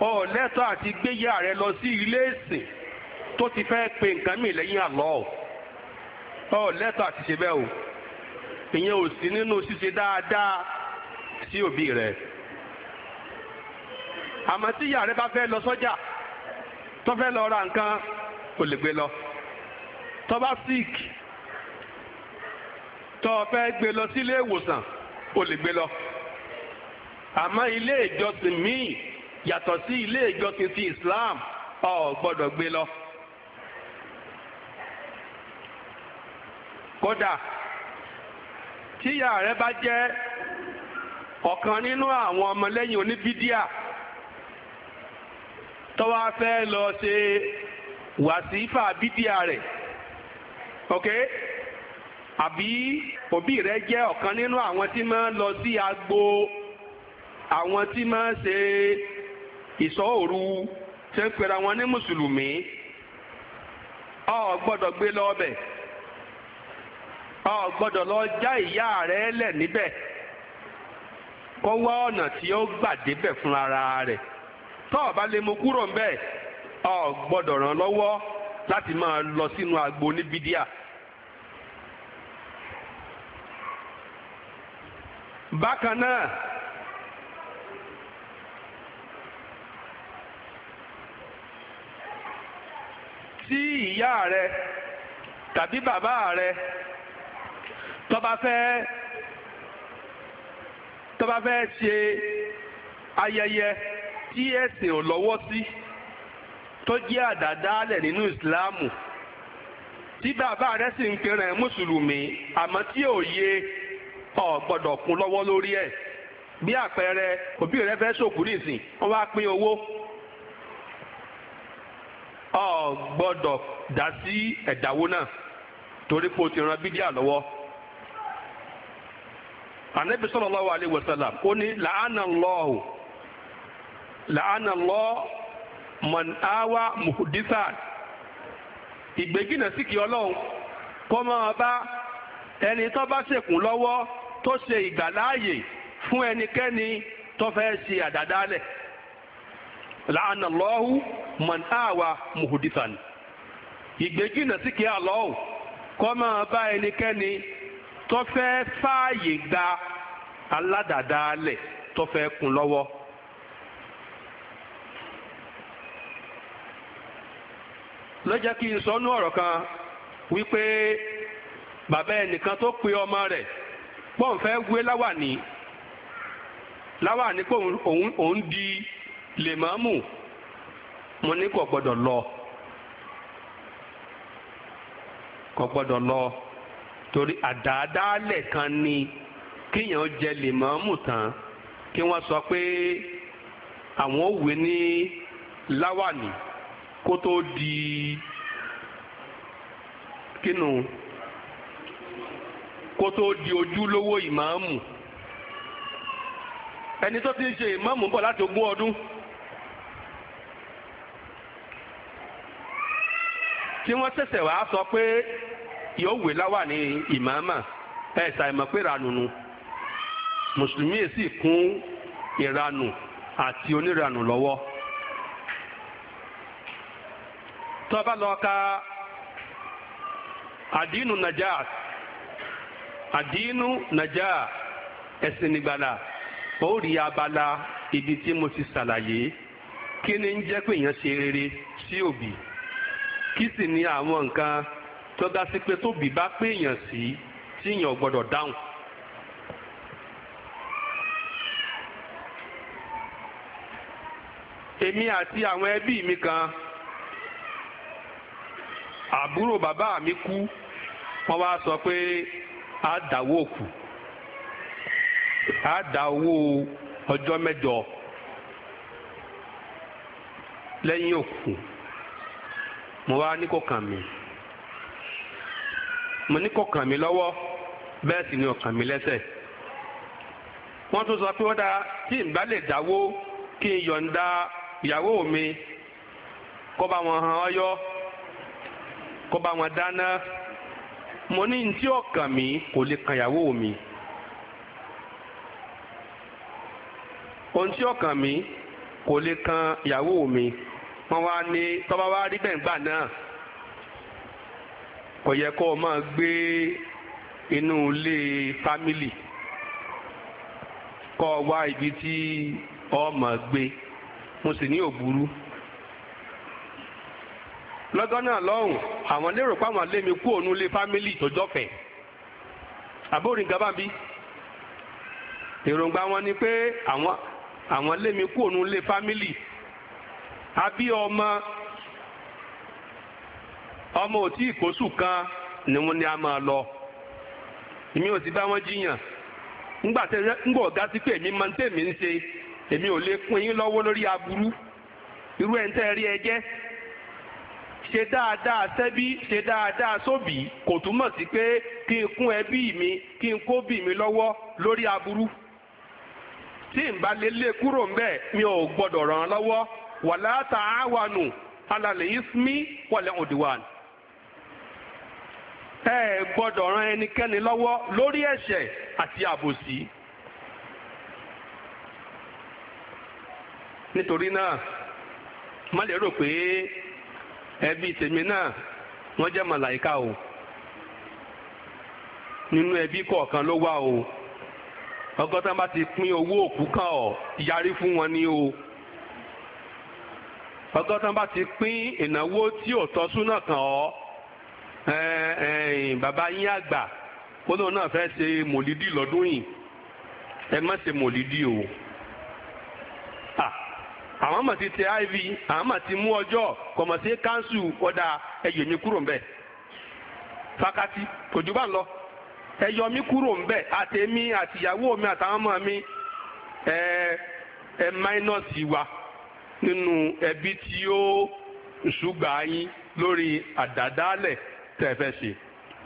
ọ lẹ́tọ̀ọ́ àti gbéyà rẹ lọ sí ilé ìsìn tó ti fẹ́ pe nǹkan mìíràn lẹ́yìn Allah ọ lẹ́tọ̀ọ́ àti ṣe bẹ́ẹ̀ o ìyẹn ò sí nínú ṣíṣe dáadáa sí òbí rẹ. àmọ́ tí ìyá rẹ bá fẹ́ lọ sọ́jà tó fẹ́ lọ ra nǹkan kò lè gbé lọ. tó bá sick tó fẹ́ gbé lọ sí ilé ìwòsàn kò lè gbé lọ. àmọ́ ilé ìjọsìn míì yàtọ̀ sí ilé ìjọsìn ti Islam ò gbọ́dọ̀ gbé lọ. kódà tí ìyá rẹ bá jẹ́ ọ̀kan nínú àwọn ọmọlẹ́yìn oníbídíà tó wá fẹ́ lọ ṣe wàsífà bídíà rẹ̀ ok àbí òbí rẹ jẹ́ ọ̀kan nínú àwọn tí máa ń lọ sí agbo àwọn tí máa ń ṣe ìṣọ́ òru ṣe ń pera wọn ní mùsùlùmí ọ gbọ́dọ̀ gbé lọ ọbẹ̀ ọ gbọ́dọ̀ lọ já ìyá rẹ lẹ̀ níbẹ̀ kó wá ọ̀nà tí ó gbà débẹ̀ fún ara rẹ̀ tó o bá lè mú kúrò ńbẹ̀ ọ gbọ́dọ̀ ràn lọ́wọ́ láti máa lọ sínú agbo ní bídíà. bákan náà tí ìyá rẹ tàbí bàbá rẹ tó bá fẹ́ ṣe ayẹyẹ tí ẹ̀sìn ò lọ́wọ́ sí tó jẹ́ àdàdálẹ̀ nínú ìsìláàmù tí bàbá rẹ sì ń pèrè mùsùlùmí àmọ́ tí ò yé ọ gbọ́dọ̀ kún lọ́wọ́ lórí ẹ̀. bí àpẹẹrẹ òbí rẹ fẹ́ ṣòkú nísìn wọ́n wá pín owó ọ gbọ́dọ̀ dá sí ẹ̀dáwó náà torí pé o ti ran bídíà lọ́wọ́. Ànábì sallallahu alaihi wasallam ó ní la'ana Allah man awa muhdithan. ìgbégínà sí kí ọlọ́run kó máa bá ẹni tó bá ṣèkùn lọ́wọ́ tó ṣe ìgbàláàyè fún ẹnikẹ́ni tó fẹ́ ṣe àdádálẹ̀. la'ana Allahu man awa muhdithan. ìgbégínà sí kí ọlọ́run kó máa bá ẹnikẹ́ni tó fẹ́ fààyè gba aládàdálẹ̀ tó fẹ́ kún lọ́wọ́. ló jẹ́ kí n sọ nú ọ̀rọ̀ kan wípé bàbá ẹnìkan tó pe ọmọ rẹ̀ pọ́n fẹ́ wé láwàní pé òun di lèmọ́mù mo ní kò gbọ́dọ̀ lọ torí àdáadáalẹ̀ kan ni kíyàn jẹ lèmọ́mù tán kí wọ́n sọ pé àwọn òwe ní láwàní kó tó di kínú kó tó di ojúlówó ìmáàmù. ẹni tó ti ń ṣe ìmáàmù bọ̀ láti 20 ọdún tí wọ́n ṣẹ̀ṣẹ̀ wá sọ pé yóò wé láwàní ìmáàmà ẹ̀ ṣàìmọ̀ pé ìranù mùsùlùmí sì kún ìranù àti oníranù lọ́wọ́. tó bá lọ ka àdínú nàjà ẹ̀sìn nígbàlà ó rí abala ibi tí mo ti ṣàlàyé kí ni ń jẹ́ pé èèyàn ṣe rere sí òbí kí sì ni àwọn nǹkan tó dá sí pé tóbi bá pé èèyàn sí tí èèyàn ò gbọ́dọ̀ dáhùn. èmi àti àwọn ẹbí mi kan àbúrò bàbá mi kú wọ́n wá sọ pé a dáwó òkú a dá owó ọjọ́ mẹ́jọ lẹ́yìn òkú mo wá ní kò kàn mí lọ́wọ́ bẹ́ẹ̀ sì ni ó kàn mí lẹ́sẹ̀. wọ́n tún sọ pé wọ́n dá tí n bá lè dáwó kí n yọ̀ǹda ìyàwó mi kó bá wọn han ọyọ́ kó bá wọn dáná. mo ní tí ó kàn mí kò lè kan ìyàwó mi. ohun tí ó kàn mí kò lè kan ìyàwó mi. Wọ́n wá ní tọ́ba wá rí bẹ́ẹ̀ gbà náà kò yẹ kó o máa gbé inú ilé fámìlì, kó o wá ibi tí o máa gbé. Mo sì ní òburú. Lọ́gán náà lọ́hùn àwọn lérò pé àwọn lé mi kú òun ilé fámìlì tó jọ́fẹ̀ẹ́. Àbórin gaba bí èròǹgbà wọn ni pé àwọn lé mi kú òun ilé fámìlì. Àbí ọmọ ò tí ìkóṣù kan ni wọ́n ní a máa lọ. Èmi ò sì bá wọn jiyàn. Ńgbà ọ̀gá sí pé èmi máa ń tèmi ń ṣe, èmi ò lè kún yín lọ́wọ́ lórí aburú. Irú ẹ̀ ń tẹ́ rí ẹ jẹ́. Ṣe dáadáa sẹ́bí, ṣe dáadáa sóbì kò túmọ̀ sí pé kí n kún ẹbí mi, kí n kó bì mí lọ́wọ́ lórí aburú. Tí n bá lè lé kúrò ńbẹ̀ mi ò gbọ́dọ̀ ràn án lọ́wọ́. Wala ta'awanu 'ala al-ithmi wal-'udwan. Ẹ gbọ́dọ̀ ran ẹnikẹ́ni lọ́wọ́ lórí ẹ̀ṣẹ̀ àti àbòsí. Nítorí náà má lè rò pé ẹbí tèmi náà wọ́n jẹ́ màláìka o. Nínú ẹbí kọ̀ọ̀kan ló wà o. Ọgọ́ta bá ti pín owó òkú kan ọ̀ yarí fún wọn ni o. Ọgọ́ta bá ti pín ìnáwó tí ò tọ́ súnà kàn ọ́. Bàbá yín àgbà olóhùn náà fẹ́ ṣe mòlídì lọ́dún yìí. Ẹ má ṣe mòlídì o. Àwọn àmọ̀ ti tẹ iv, àwọn àmọ̀ ti mú ọjọ́ kọ̀mọ̀ sí káńsù ọ̀dà ẹ̀yọ̀ mi kúrò ńbẹ̀. Fakati kò jù bá ń lọ. Ẹ̀yọ̀ mi kúrò ńbẹ̀ àtẹ̀mí àtìyàwó mi àtàwọn ọmọ mi ẹ máínọ́ọ̀sì wa nínú ẹbí tí ó ṣùgbà yín lórí àdàdálẹ̀ tẹ́ fẹ́ ṣe.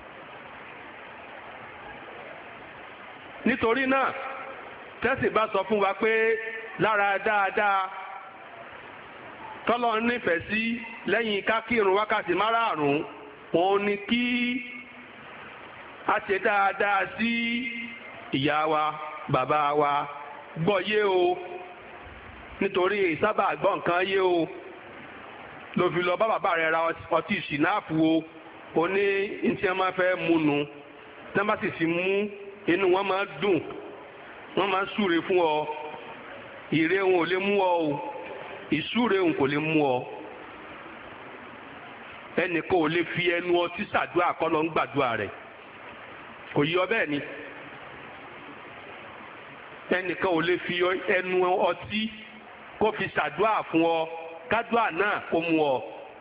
Nítorí náà tẹ́sì bá sọ fún wa pé lára dáadáa tọ́lọ́ nífẹ̀ẹ́ sí lẹ́yìn ká kírun wákàtí márààrún òun ni kí a ṣe dáadáa sí ìyá wa bàbá wa. Gbọ́ yé o, nítorí ìsábà gbọ́ nǹkan yé o. Ló fi lọ bá bàbá rẹ̀ ra ọtí ṣìnáàpù o. Ó ní ntí wọ́n máa fẹ́ mú nu. Tí wọ́n bá sì fi mú inú wọn máa dùn, wọ́n máa súre fún ọ. Ìre wọn ò lè mú ọ o. Ìsúre òun kò lè mú ọ. Ẹnìkan ò lè fi ẹnu ọtí ṣàdúrà kọ́ lọ ń gbàdúrà rẹ̀. Kò yí ọ bẹ́ẹ̀ ni. Ẹnìkan ò lè fi ẹnu ọtí kó fi ṣàdúrà fún ọ kádùá náà kó mú ọ.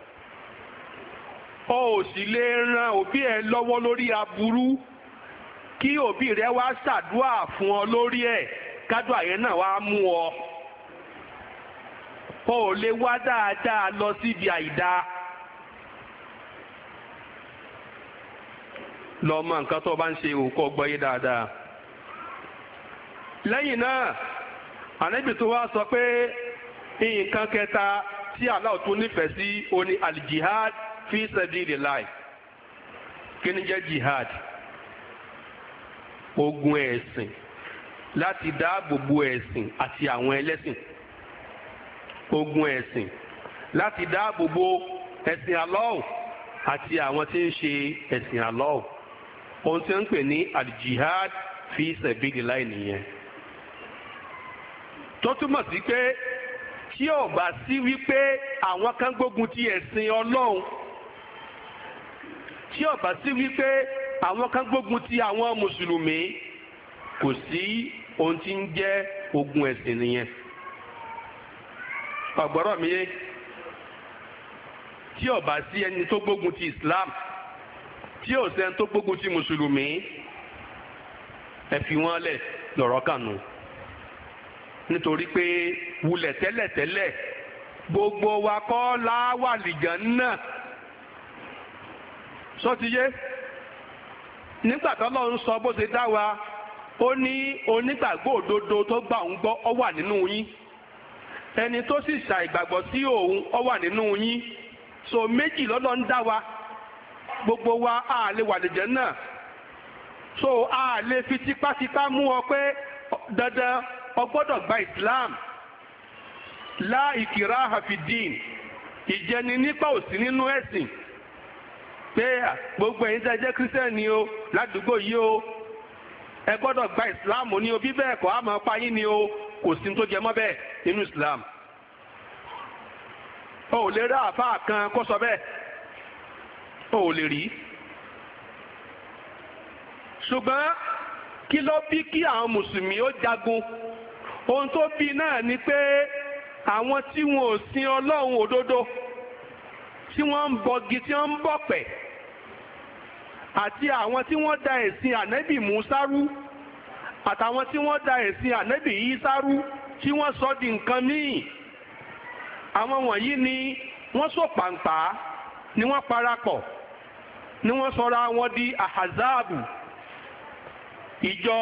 Ọ ò sì lè ran òbí ẹ lọ́wọ́ lórí aburú kí òbí rẹ wá ṣàdúrà fún ọ lórí ẹ̀ kádùá yẹn náà wá mú ọ. Ọ ò lè wá dáadáa lọ síbi àìdáa. Lọ mọ nǹkan tó bá ń ṣe òkú ọgbọ́ yé dáadáa. Lẹ́yìn náà Ànábì tó wá sọ pé nǹkan kẹta tí Allah tún nífẹ̀ẹ́ sí oní al-jihad fi sabilillah. Kí ni jẹ́ jihad? Ogun ẹ̀sìn láti dáàbò bo ẹ̀sìn àti àwọn ẹlẹ́sìn. Ogun ẹ̀sìn láti dáàbò bo ẹ̀sìn Allah àti àwọn tí ń ṣe ẹ̀sìn Allah. Ohun tí wọ́n ń pè ní al-jihad fi sabilillah nìyẹn. Tó túmọ̀ sí pé tí ò bá sí wípé àwọn kan gbógun ti ẹ̀sìn Ọlọ́run, tí ò bá sí wípé àwọn kan gbógun ti àwọn mùsùlùmí, kò sí ohun tí ń jẹ́ ogun ẹ̀sìn nìyẹn. Ọ̀gbọ́rọ̀ mi yé, tí ò bá sí ẹni tó gbógun ti Islam, tí ò sẹ́ni tó gbógun ti mùsùlùmí, ẹ fi wọ́n lẹ̀ lọ́rọ̀ kànú. Nítorí pé wulẹ̀ tẹ́lẹ̀tẹ́lẹ̀ gbogbo wa kọ́ láwà lìgàn náà. Sọ́tiyé nígbà t'Ọlọ́run sọ bó ṣe dá wa, ó ní onígbàgbọ́ òdodo tó gbà ń gbọ́ ó wà nínú yín, ẹni tó sì ṣàìgbàgbọ́ sí òun ó wà nínú yín. So méjì l'Ọlọ́run dá wa, gbogbo wa a lè wà lìgàn náà. So a lè fi tipátipá mú ọ pé dandan o gbọ́dọ̀ gba Islam. la ikraha fi din, ìjẹni nípa ò sí nínú ẹ̀sìn pé gbogbo ẹ̀yin tẹ́ jẹ́ kírísítẹ́nì o ládùúgbò yìí o ẹ gbọ́dọ̀ gba ìsìláàmù ni o bí bẹ́ẹ̀ kọ́ àmọ́ pa yín ni o, kò sí tó jẹ mọ́ bẹ́ẹ̀ nínú ìsìláàmù. o ò lè rí àáfàá kan kó sọ bẹ́ẹ̀, o ò lè rí. ṣùgbọ́n kí ló bí kí àwọn mùsùlùmí ó jagun? ohun tó bí náà ni pé àwọn tí wọn ò sin ọlọ́run òdodo, tí wọ́n ń bọgi tí wọ́n ń bọ̀pẹ̀, àti àwọn tí wọ́n da ẹ̀sìn ànábì Mùsá rú, àtàwọn tí wọ́n da ẹ̀sìn ànábì Ìsá rú, tí wọ́n sọ di nǹkan míì. àwọn wọ̀nyí ni wọ́n so pàǹpà, ni wọ́n parapọ̀, ni wọ́n sọra wọn di àhàzáàbù, ìjọ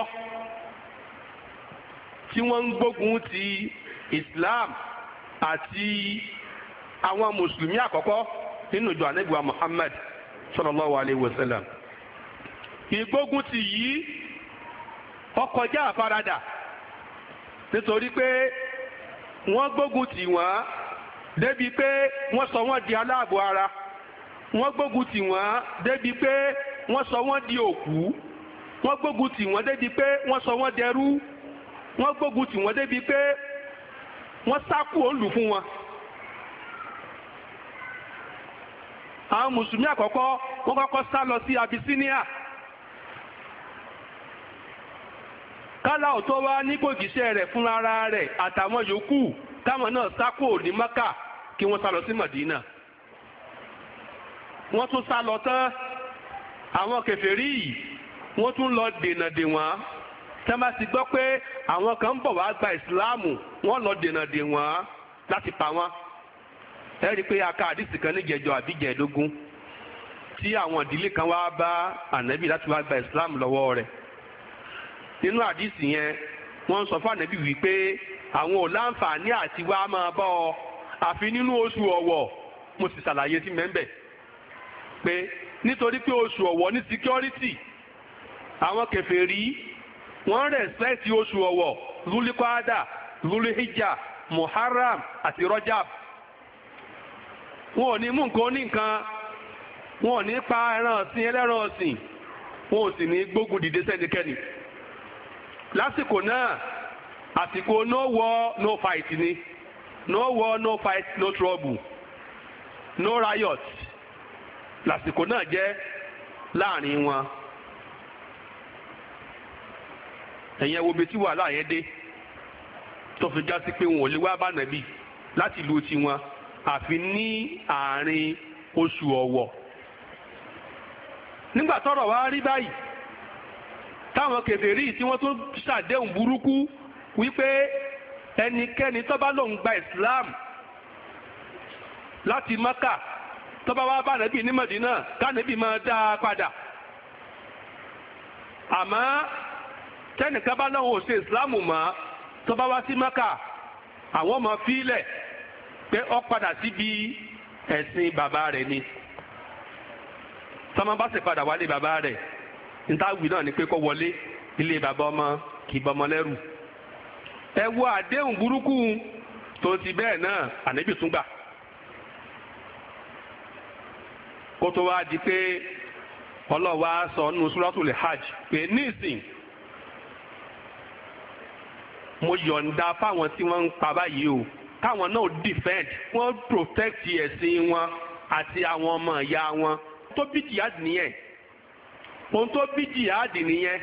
tí wọ́n ń gbógun ti Islam àti àwọn mùsùlùmí àkọ́kọ́ nínú ìjọ ànábì wa Muhammad sallallahu alayhi wa sallam. ìgbógun ti yìí ó kọjá àfaradà, nítorí pé wọ́n gbógun tì wọ́n débi pé wọ́n sọ wọ́n di aláàbọ̀ ara, wọ́n gbógun tì wọ́n débi pé wọ́n sọ wọ́n di òkú, wọ́n gbógun tì wọ́n débi pé wọ́n sọ wọ́n dẹrú, wọ́n gbógun tì wọ́n débi pé wọ́n sákú òǹlù fún wọn. àwọn mùsùlùmí àkọ́kọ́ wọ́n kọ́kọ́ sá lọ sí Abyssinia. kálá ò tó wá ní gbògìṣẹ́ rẹ̀ fún ara rẹ̀ àtàwọn yòókù táwọn náà sákò ní Mẹ́kà kí wọ́n sá lọ sí Mádínà. wọ́n tún sá lọ tán, àwọn kèfèrí yìí wọ́n tún lọ dènà dè wọ́n. tẹ́ bá ti gbọ́ pé àwọn kan ń bọ̀ wá gba ìsìláàmù, wọ́n lọ dènà dè wọ́n láti pa wọ́n. ẹ rí i pé a ka àdìsí kan níjẹjọ àbí jẹẹ̀dógún tí àwọn ìdílé kan wá bá ànábì láti wá gba ìsìláàmù lọ́wọ́ rẹ̀. nínú àdìsí yẹn wọ́n sọ fún ànábì wípé àwọn ò láǹfààní àti wá máa bá ọ àfi nínú oṣù ọ̀wọ̀. mo sì ṣàlàyé sí mẹ́ńbẹ̀ pé nítorí pé oṣù ọ̀wọ̀ ní security, àwọn kèfèrí wọ́n rẹ̀spẹ́tì oṣù ọ̀wọ̀, lulikọ́ádà, lulihijja, muharram àti rọ́jàb. wọn ò ní mú nǹkan ní nǹkan, wọn ò ní pa ẹran ọ̀sìn ẹlẹ́ran ọ̀sìn, wọn ò sì ní gbógun dìde sẹ́nikẹ́ni. lásìkò náà àsìkò no war no fight ni, no war no fight no trouble, no riot lásìkò náà jẹ́ láàrin wọn. ẹ̀yin wo bí tí wàhálà yẹn dé tó fi já sí pé wọn ò lè wá bá nàbì láti ìlú tiwọn àfi ní àárín oṣù ọ̀wọ̀. nígbà tọ́rọ̀ wá rí báyìí táwọn kèfèrí tí wọ́n tún ṣàdéhùn burúkú wípé ẹnikẹ́ni tó bá lòun gba Islam láti Mẹ́kà tó bá wá bá nàbì ní Mádínà kánàbì máa dá a padà. àmọ́ tẹ́nìkan bá lọ́wọ́ ṣe ìsìláàmù mọ́ tó bá wá sí Mẹ́kà, àwọn ọmọ fílẹ̀ pé ó padà síbi ẹ̀sìn bàbá rẹ̀ ni. tọ́mọ bá sì padà wálé bàbá rẹ̀, nítawí náà ni pé kó wọlé ilé bàbá ọmọ kì í bọmọ lẹ́rù. ẹ wo àdéhùn burúkú tó ti bẹ́ẹ̀ náà ànábì tún gbà. kó tó wá di pé ọlọ́wà sọ nínú Suratul Hajj pé nísìn mo yọ̀ǹda fáwọn tí wọ́n ń pa báyìí o káwọn náà defend, wọ́n protect ẹ̀sìn wọn àti àwọn ọmọ ìyá wọn. tó bí jihad nìyẹn, ohun tó bí jihad nìyẹn.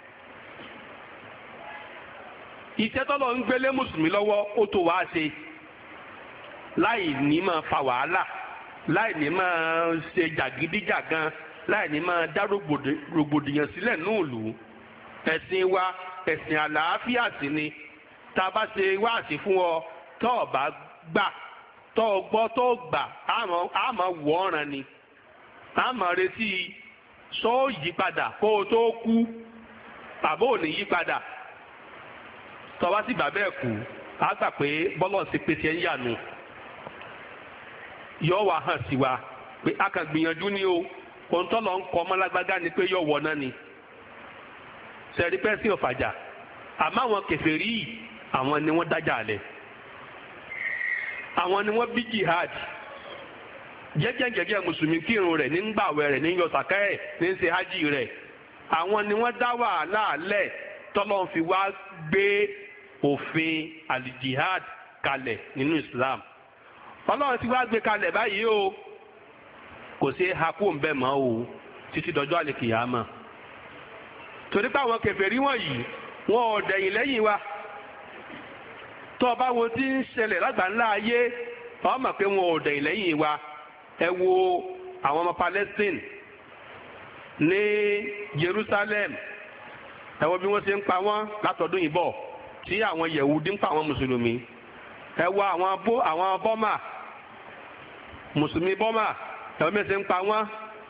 iṣẹ́ tọ́lọ̀ ń gbélé mùsùlùmí lọ́wọ́ ó tó wá ṣe láì ní máa fa wàhálà, láì ní máa ṣe jàgídíjàgan, láì ní máa dá rògbòdìyàn sílẹ̀ núùlù. ẹ̀sìn wa ẹ̀sìn àlàáfíà sí ni. tá a bá ṣe wáàsí fún ọ tó o bá gbà, tó o gbọ́ tó o gbà, á máa wọ̀ ọ̀ràn ni. á máa retí sọ ó yí padà kó o tó kú, bàbá ò ní yí padà. tó bá sì bàbá ẹ̀ kú, á gbà pé bọ́lọ̀ ṣe pé tiẹ̀ ń yànnu. yọ wá hàn sí wa pé a kàn gbìyànjú ni o, ohun tó lọ ń kọ́ ọmọlágbágá ni pé yọ wọ náà ni. sẹ́rí pẹ́sì ọ̀fàjà, àmọ́ àwọn kèfèrí yìí àwọn ni wọ́n dájà lẹ̀. àwọn ni wọ́n bí jihad jẹ́jẹ́jẹ́jẹ́ mùsùlùmí kírun rẹ̀ ní gbàwẹ̀ rẹ̀ ní yọ sàká ẹ̀ ní ṣe hajj rẹ̀ àwọn ni wọ́n dá wàhálà lẹ̀ tọ́lọ́run fi wá gbé òfin alijihad kalẹ̀ nínú Islam Ọlọ́run ti wá gbé kalẹ̀ báyìí o kò sí hakú ń bẹ mọ́ o títí dọjọ́ àlèkìyàmà torí pé àwọn kèfèrí wọ̀nyí wọn ò dẹ̀yìn lẹ́yìn wa tó o bá wo tí ń ṣẹlẹ̀ lágbàńlá ayé o mọ̀ pé wọn ò dẹ̀yìn lẹ́yìn wa ẹ wo àwọn ọmọ Palestine ní Jerusalem ẹ wo bí wọ́n ṣe ń pa wọ́n látọdún yìí bọ̀ tí àwọn Yẹ̀wúdí ń pa àwọn mùsùlùmí ẹ wo àwọn bọ́mà mùsùlùmí bọ́mà ẹ wo bí wọ́n ṣe ń pa wọ́n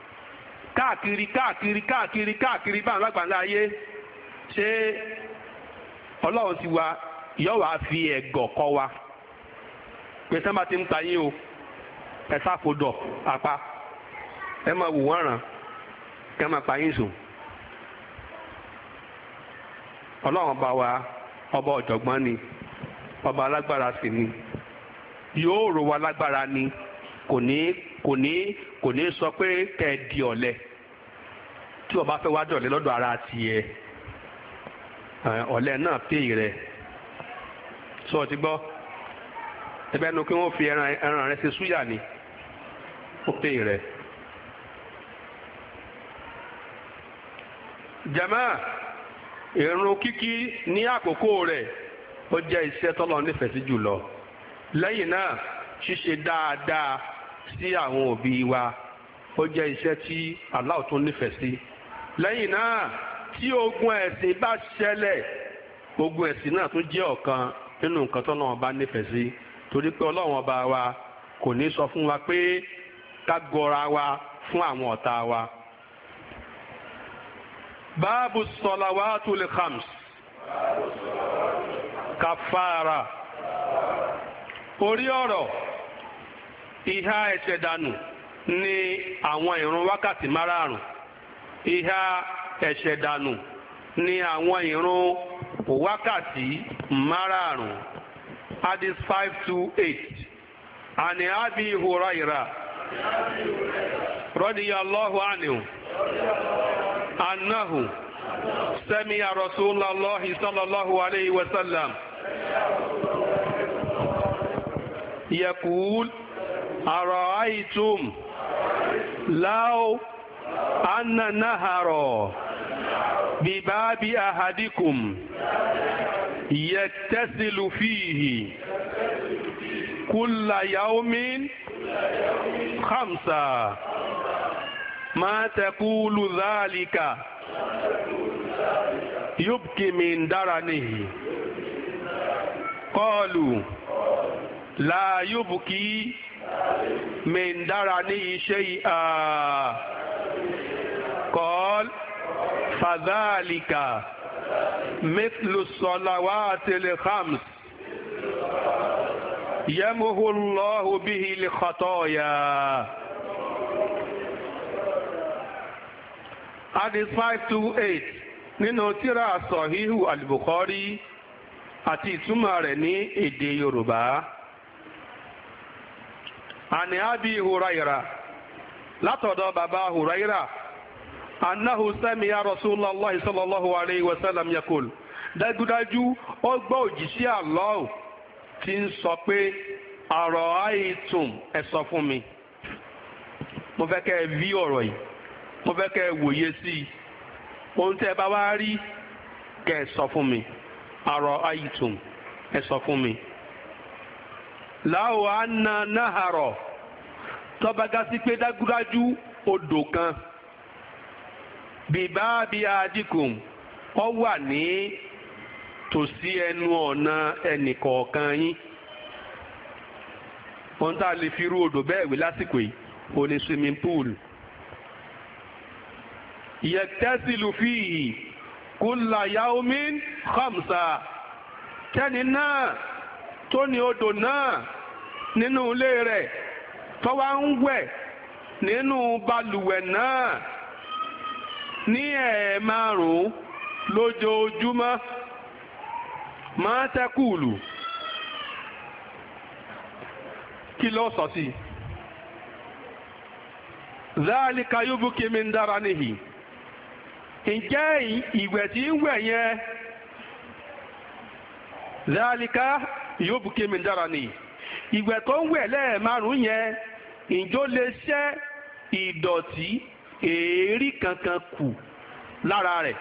káàkiri báwọn lágbàńlá ayé ṣé Ọlọ́run ti wa yóò wá fi ẹ̀gọ̀ kọ́ wa pé sẹ́mbà ti ń ta yín o ẹ sáfodọ̀ apá ẹ máa wò wọ́n ràn kẹ́ máa pa yín sùn. Ọlọ́run bá wa ọba ọ̀jọ̀gbọ́n ni ọba alágbára sì ni yóò rọ̀ wá lágbára ni kò ní sọ pé kẹ́ ẹ di ọ̀lẹ tí o bá fẹ́ wá dọ̀lẹ lọ́dọ̀ ara tiẹ̀ ọ̀lẹ náà pè rẹ̀ sọ ti gbọ́ ẹbẹ́ nu kí wọ́n fi ẹran rẹ̀ ṣe súyà ni ó pè rẹ̀. jama ìrun kíkí ní àkókò rẹ̀ ó jẹ́ iṣẹ́ tọ́lọ́ nífẹ̀ẹ́ sí jùlọ lẹ́yìn náà ṣíṣe dáadáa sí àwọn òbí wa ó jẹ́ iṣẹ́ tí Allah tún nífẹ̀ẹ́ sí lẹ́yìn náà tí ogun ẹ̀sìn bá ṣẹlẹ̀ ogun ẹ̀sìn náà tún jẹ́ ọ̀kan nínú nǹkan tọ́lọ́ ọba nífẹ̀ẹ́ sí torí pé Ọlọ́run ọba wa kò ní sọ fún wa pé ká gọra wa fún àwọn ọ̀tá wa. báàbù salawatul khams kàfàrà orí ọ̀rọ̀ ìhà ẹ̀ṣẹ̀ dànù ní àwọn ìrun wákàtí márààrún ìhà ẹ̀ṣẹ̀ dànù ní àwọn ìrun wákàtí márààrún hadith 528 ani abi huraira radiyallahu anhu annahu sami'a rasulallahi sallallahu alayhi wa sallam yaqul ara'aytum law anna nahara bibabi ahadikum yaktasilu fihi kulla yawmin khamsa ma taqulu dhalika yubki min daranihi qalu la yubki min daranihi shay'a qala fadhalika mithlu as-salawati al-khams yamhu Allahu bihi al-khataya. Hadith 528 nínú tírà Sahihu al-Bukhari àti ìtumọ̀ rẹ̀ ní èdè Yorùbá. Àní Abi Huraira látọ̀dọ̀ bàbá Huraira annahu sami'a Rasulullahi sallallahu alayhi wa sallam yakul dájúdájú ó gbọ́ òjíṣẹ́ Allah tí ń sọ pé ara'aytum ẹ sọ fún mi. Mo fẹ́ kẹ́ ẹ ví ọ̀rọ̀ yìí mo fẹ́ kẹ́ ẹ wòye sí i ohun tẹ́ ẹ bá wá rí kẹ́ ẹ sọ fún mi ara'aytum ẹ sọ fún mi. láwo anna nahara tọ́ba gá sí pé dájúdájú odò kan bibabi ahadikum ó wà ní tòsí ẹnu ọ̀nà ẹnìkọ̀ọ̀kan yín ohun tá a lè fi rú odò bẹ́ẹ̀ wí lásìkò yìí ó ní swimming pool. yaktasilu fihi kulla yawmin khamsa kẹ́ni náà tó ní odò náà nínú ilé rẹ̀ tó wá ń wẹ̀ nínú balùwẹ̀ náà ní ẹ̀ẹ̀márùn-ún lójoojúmọ́ máa tẹ́kùlù kí ló sọ sí zálíkà yúbùkí min daranihi ǹjẹ́ ìwẹ̀ tí ń wẹ̀ yẹn zálíkà yúbùkí min daranihi ìwẹ̀ tó ń wẹ̀ lẹ́ẹ̀márùn yẹn ǹjọ́ lè ṣẹ́ ìdọ̀tí èérí kankan kù lára rẹ̀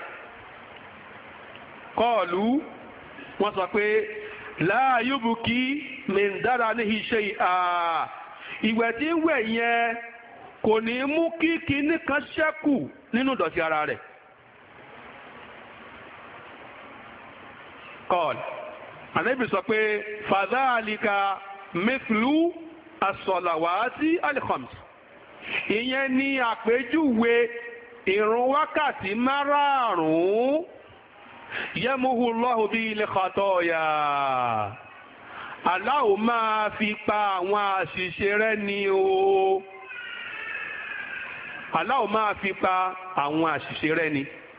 kọ́ọ̀lù wọ́n sọ pé la yúbùkí min daranihi shay'a ìwẹ̀ tí ń wẹ̀ yẹn kò ní mú kí kinní kan ṣẹ́kù nínú ìdọ̀tí ara rẹ̀. kọ́ọ̀lù ànábì sọ pé fadhalika mithlu as-salawati al-khams ìyẹn ní àpèjúwe ìrun wákàtí márààrún yamuhu Allahu bil khataya Allah máa fi pa àwọn àṣìṣe rẹ́ ni o Allah máa fi pa àwọn àṣìṣe rẹ́ ni.